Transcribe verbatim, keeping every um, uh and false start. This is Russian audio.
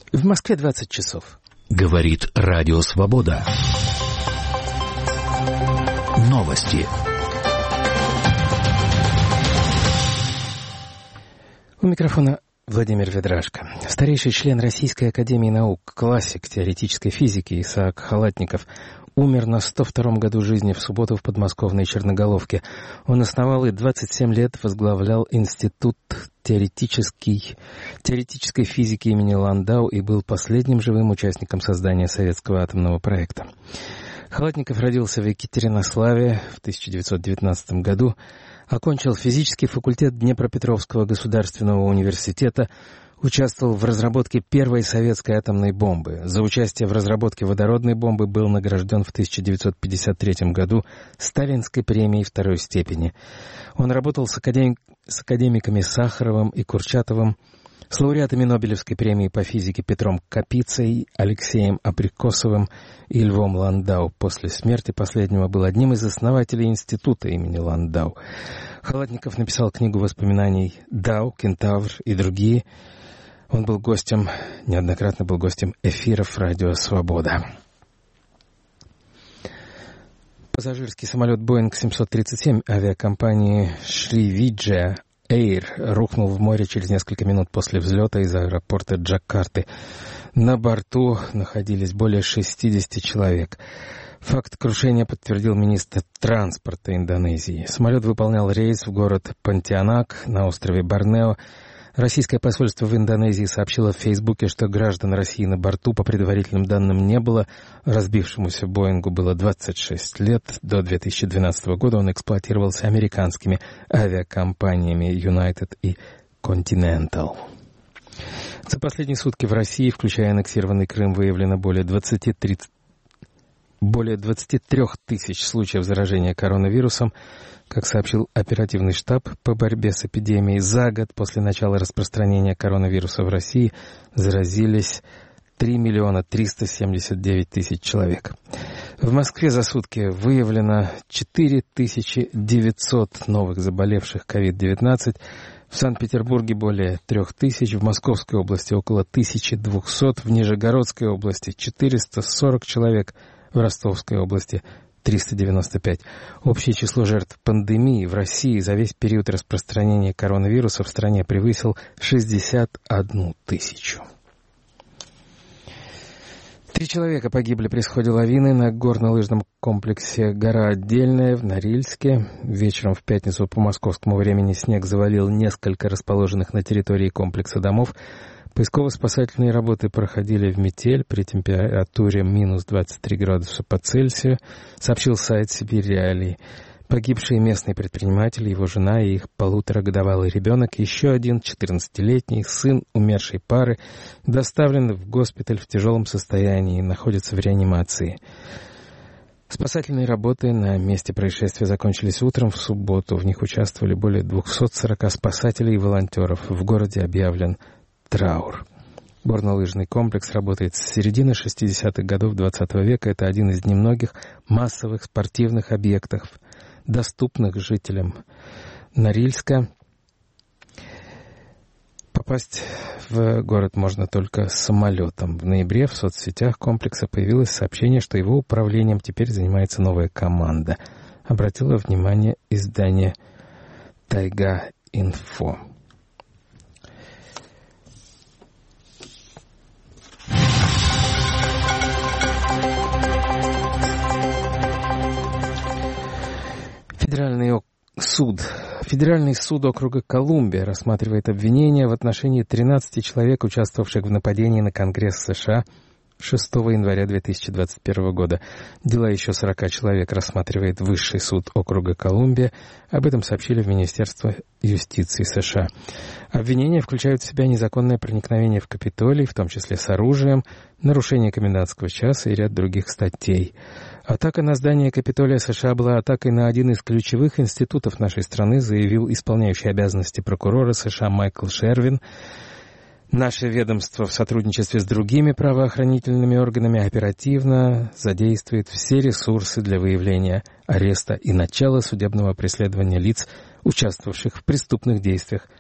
В Москве двадцать часов. Говорит Радио Свобода. Новости. У микрофона Владимир Ведрашко. Старейший член Российской академии наук, классик теоретической физики Исаак Халатников умер на сто втором году жизни в субботу в подмосковной Черноголовке. Он основал и двадцать семь лет возглавлял Институт теоретический, теоретической физики имени Ландау и был последним живым участником создания советского атомного проекта. Халатников родился в Екатеринославе в тысяча девятьсот девятнадцатом году, окончил физический факультет Днепропетровского государственного университета, участвовал в разработке первой советской атомной бомбы. За участие в разработке водородной бомбы был награжден в тысяча девятьсот пятьдесят третьем году Сталинской премией второй степени. Он работал с, академ... с академиками Сахаровым и Курчатовым, с лауреатами Нобелевской премии по физике Петром Капицей, Алексеем Абрикосовым и Львом Ландау. После смерти последнего был одним из основателей института имени Ландау. Халатников написал книгу воспоминаний «Дау», «Кентавр» и другие. Он был гостем, неоднократно был гостем эфиров «Радио Свобода». Пассажирский самолет Боинг семьсот тридцать семь авиакомпании Шривиджая Эйр рухнул в море через несколько минут после взлета из аэропорта Джакарты. На борту находились более шестьдесят человек. Факт крушения подтвердил министр транспорта Индонезии. Самолет выполнял рейс в город Понтианак на острове Борнео. Российское посольство в Индонезии сообщило в Фейсбуке, что граждан России на борту по предварительным данным не было. Разбившемуся Боингу было двадцать шесть лет. До две тысячи двенадцатого года он эксплуатировался американскими авиакомпаниями United и Continental. За последние сутки в России, включая аннексированный Крым, выявлено более двадцати трёх более двадцати трёх тысяч случаев заражения коронавирусом. Как сообщил оперативный штаб по борьбе с эпидемией, за год после начала распространения коронавируса в России заразились три миллиона триста семьдесят девять тысяч человек. В Москве за сутки выявлено четыре тысячи девятьсот новых заболевших ковид девятнадцать, в Санкт-Петербурге более трех тысяч, в Московской области около тысячи двухсот, в Нижегородской области четыреста сорок человек, в Ростовской области триста девяносто пять. Общее число жертв пандемии в России за весь период распространения коронавируса в стране превысил шестьдесят одну тысячу. Три человека погибли при сходе лавины на горнолыжном комплексе «Гора Отдельная» в Норильске. Вечером в пятницу по московскому времени снег завалил несколько расположенных на территории комплекса домов. Поисково-спасательные работы проходили в метель при температуре минус двадцать три градуса по Цельсию, сообщил сайт «Сибирь Реалии». Погибшие местный предприниматель, его жена и их полуторагодовалый ребенок, еще один четырнадцатилетний сын умершей пары, доставлены в госпиталь в тяжелом состоянии и находятся в реанимации. Спасательные работы на месте происшествия закончились утром в субботу. В них участвовали более двухсот сорока спасателей и волонтеров. В городе объявлен траур. Горнолыжный комплекс работает с середины шестидесятых годов двадцатого века. Это один из немногих массовых спортивных объектов, доступных жителям Норильска. Попасть в город можно только самолетом. В ноябре в соцсетях комплекса появилось сообщение, что его управлением теперь занимается новая команда. Обратило внимание издание «Тайга-Инфо». Федеральный суд. Федеральный суд округа Колумбия рассматривает обвинения в отношении тринадцати человек, участвовавших в нападении на Конгресс США шестого января две тысячи двадцать первого года. Дела еще сорока человек рассматривает Высший суд округа Колумбия. Об этом сообщили в Министерство юстиции США. Обвинения включают в себя незаконное проникновение в Капитолий, в том числе с оружием, нарушение комендантского часа и ряд других статей. Атака на здание Капитолия США была атакой на один из ключевых институтов нашей страны, заявил исполняющий обязанности прокурора США Майкл Шервин. Наше ведомство в сотрудничестве с другими правоохранительными органами оперативно задействует все ресурсы для выявления, ареста и начала судебного преследования лиц, участвовавших в преступных действиях